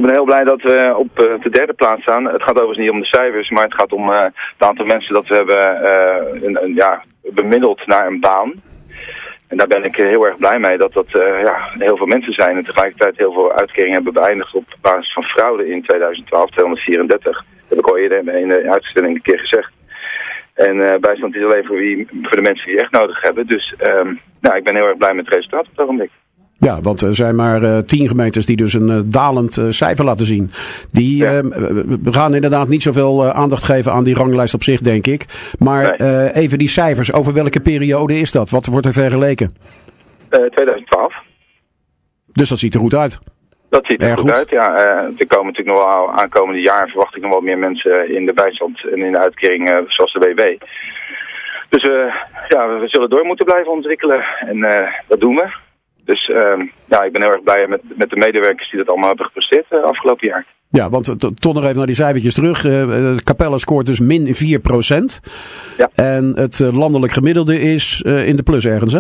Ik ben heel blij dat we op de derde plaats staan. Het gaat overigens niet om de cijfers, maar het gaat om het aantal mensen dat we hebben bemiddeld naar een baan. En daar ben ik heel erg blij mee dat heel veel mensen zijn en tegelijkertijd heel veel uitkeringen hebben beëindigd op basis van fraude in 2012, 234. Dat heb ik al eerder in de uitzending een keer gezegd. En bijstand is alleen voor de mensen die het echt nodig hebben. Dus ik ben heel erg blij met het resultaat op dat ogenblik. Ja, want er zijn maar 10 gemeentes die dus een dalend cijfer laten zien. Die gaan inderdaad niet zoveel aandacht geven aan die ranglijst op zich, denk ik. Maar even die cijfers, over welke periode is dat? Wat wordt er vergeleken? 2012. Dus dat ziet er goed uit. Dat ziet er goed uit, ja. Er komen natuurlijk nog wel aankomende jaar verwacht ik nog wel meer mensen in de bijstand en in de uitkering zoals de WW. Dus we zullen door moeten blijven ontwikkelen en dat doen we. Dus ik ben heel erg blij met de medewerkers die dat allemaal hebben gepresteerd afgelopen jaar. Ja, want toch nog even naar die cijfertjes terug. Capelle scoort dus min 4%. Ja. En het landelijk gemiddelde is in de plus ergens, hè?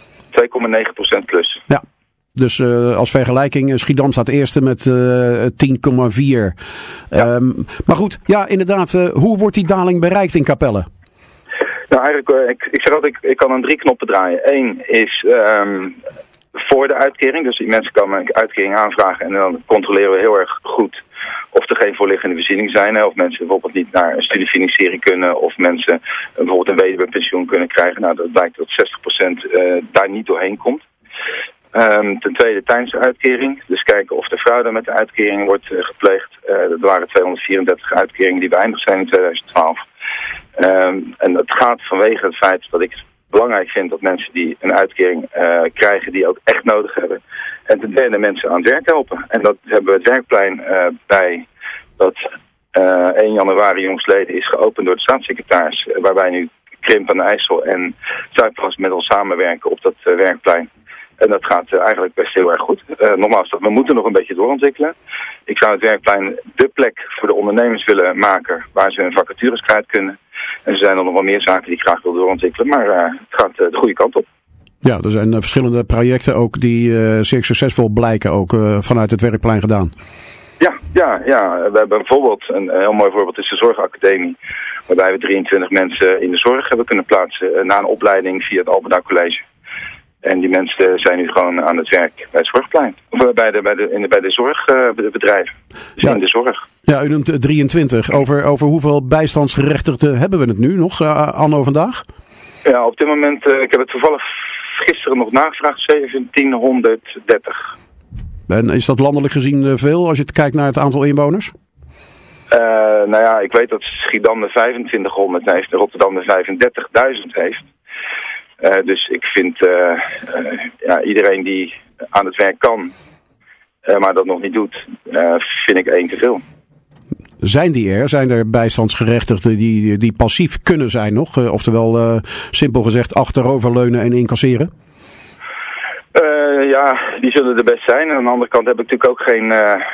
2,9% plus. Ja. Dus als vergelijking, Schiedam staat eerste met 10,4. Ja. Maar goed, ja, inderdaad, hoe wordt die daling bereikt in Capelle? Nou, eigenlijk, ik zeg altijd, ik kan aan 3 knoppen draaien. 1 is voor de uitkering, dus die mensen komen een uitkering aanvragen en dan controleren we heel erg goed of er geen voorliggende voorzieningen zijn. Hè, of mensen bijvoorbeeld niet naar een studiefinanciering kunnen, of mensen bijvoorbeeld een weduwepensioen kunnen krijgen. Nou, dat blijkt dat 60% daar niet doorheen komt. Ten tweede tijdens de uitkering. Dus kijken of de fraude met de uitkering wordt gepleegd. Dat waren 234 uitkeringen die beëindigd zijn in 2012. En dat gaat vanwege het feit dat ik het belangrijk vind dat mensen die een uitkering krijgen die ook echt nodig hebben. En ten derde mensen aan het werk helpen. En dat hebben we het werkplein bij dat 1 januari jongstleden is geopend door de staatssecretaris. Waarbij nu Krimp aan de IJssel en Zuidplas met ons samenwerken op dat werkplein. En dat gaat eigenlijk best heel erg goed. Nogmaals, we moeten nog een beetje doorontwikkelen. Ik zou het werkplein de plek voor de ondernemers willen maken waar ze hun vacatures kwijt kunnen. En er zijn er nog wel meer zaken die ik graag wil doorontwikkelen, maar het gaat de goede kant op. Ja, er zijn verschillende projecten ook die zeer succesvol blijken ook vanuit het werkplein gedaan. Ja. We hebben bijvoorbeeld, een heel mooi voorbeeld is de Zorgacademie. Waarbij we 23 mensen in de zorg hebben kunnen plaatsen na een opleiding via het Alberda College. En die mensen zijn nu gewoon aan het werk bij het zorgplein. Of bij de zorgbedrijven. Dus in de zorg. Ja, u noemt 23. Over hoeveel bijstandsgerechtigden hebben we het nu nog, anno vandaag? Ja, op dit moment, ik heb het toevallig gisteren nog nagevraagd, 1730. En is dat landelijk gezien veel als je kijkt naar het aantal inwoners? Ik weet dat Schiedam de 2500 heeft en Rotterdam de 35.000 heeft. Dus ik vind iedereen die aan het werk kan, maar dat nog niet doet, vind ik 1 te veel. Zijn die er? Zijn er bijstandsgerechtigden die passief kunnen zijn nog? Oftewel, simpel gezegd, achteroverleunen en incasseren? Die zullen er best zijn. En aan de andere kant heb ik natuurlijk ook geen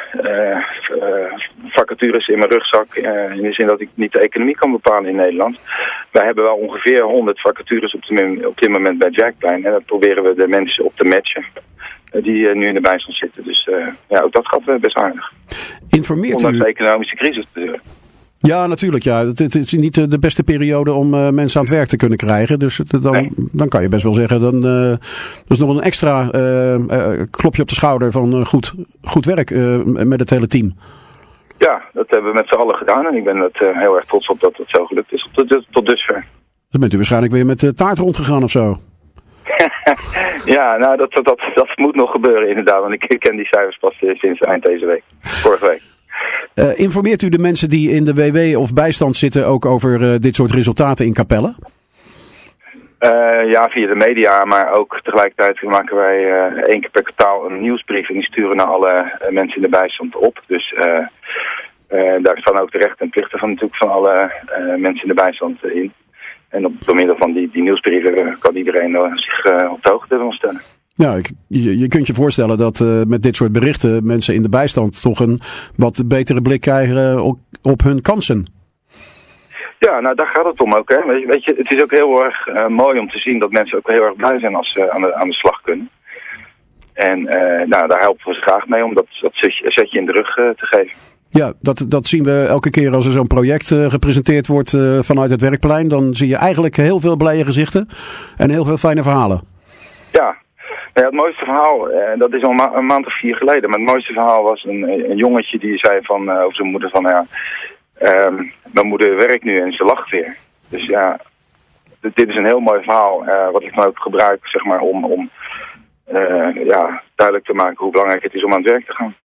vacatures in mijn rugzak. In de zin dat ik niet de economie kan bepalen in Nederland. Wij hebben wel ongeveer 100 vacatures op dit moment bij het werkplein. En dan proberen we de mensen op te matchen die nu in de bijstand zitten. Dus ook dat gaat best aardig. Informeert ondanks de economische crisis natuurlijk. Ja, natuurlijk. Ja. Het is niet de beste periode om mensen aan het werk te kunnen krijgen. Dus dan kan je best wel zeggen, dat is nog een extra klopje op de schouder van goed werk met het hele team. Ja, dat hebben we met z'n allen gedaan. En ik ben er heel erg trots op dat het zo gelukt is tot dusver. Dan bent u waarschijnlijk weer met taart rondgegaan of zo. Ja, nou dat moet nog gebeuren inderdaad. Want ik ken die cijfers pas sinds eind deze week. Vorige week. Informeert u de mensen die in de WW of bijstand zitten ook over dit soort resultaten in Capelle? Via de media, maar ook tegelijkertijd maken wij 1 keer per kwartaal een nieuwsbrief en die sturen naar alle mensen in de bijstand op. Dus daar staan ook de rechten en plichten van alle mensen in de bijstand in. En door middel van die nieuwsbrieven kan iedereen zich op de hoogte van stellen. Ja, je kunt je voorstellen dat met dit soort berichten mensen in de bijstand toch een wat betere blik krijgen op hun kansen. Ja, nou daar gaat het om ook. Hè. Weet je, het is ook heel erg mooi om te zien dat mensen ook heel erg blij zijn als ze aan de slag kunnen. En daar helpen we ze graag mee om dat zetje in de rug te geven. Ja, dat zien we elke keer als er zo'n project gepresenteerd wordt vanuit het werkplein. Dan zie je eigenlijk heel veel blije gezichten en heel veel fijne verhalen. Ja, het mooiste verhaal, dat is al een maand of 4 geleden. Maar het mooiste verhaal was een jongetje die zei over zijn moeder van mijn moeder werkt nu en ze lacht weer. Dus ja, dit is een heel mooi verhaal wat ik dan ook gebruik zeg maar, om duidelijk te maken hoe belangrijk het is om aan het werk te gaan.